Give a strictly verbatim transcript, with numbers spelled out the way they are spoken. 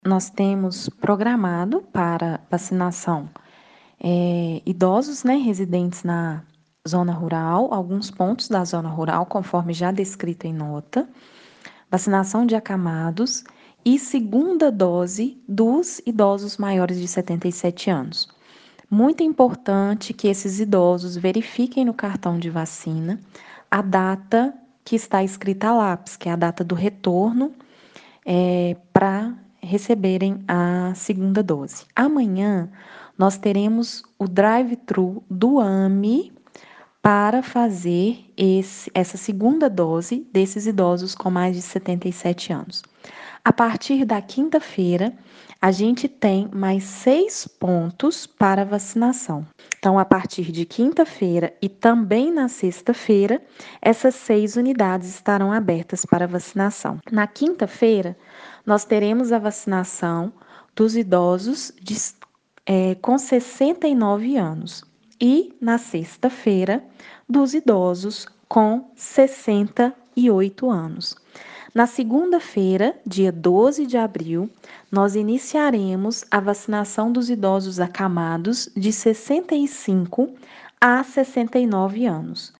nós temos programado para vacinação é, idosos, né, residentes na zona rural, alguns pontos da zona rural, conforme já descrito em nota, vacinação de acamados e segunda dose dos idosos maiores de setenta e sete anos. Muito importante que esses idosos verifiquem no cartão de vacina a data que está escrita a lápis, que é a data do retorno é, para receberem a segunda dose. Amanhã nós teremos o drive-thru do A M E para fazer esse, essa segunda dose desses idosos com mais de setenta e sete anos. A partir da quinta-feira, a gente tem mais seis pontos para vacinação. Então, a partir de quinta-feira e também na sexta-feira, essas seis unidades estarão abertas para vacinação. Na quinta-feira, nós teremos a vacinação dos idosos de, é, com sessenta e nove anos e, na sexta-feira, dos idosos com sessenta e oito anos. Na segunda-feira, dia doze de abril, nós iniciaremos a vacinação dos idosos acamados de sessenta e cinco a sessenta e nove anos.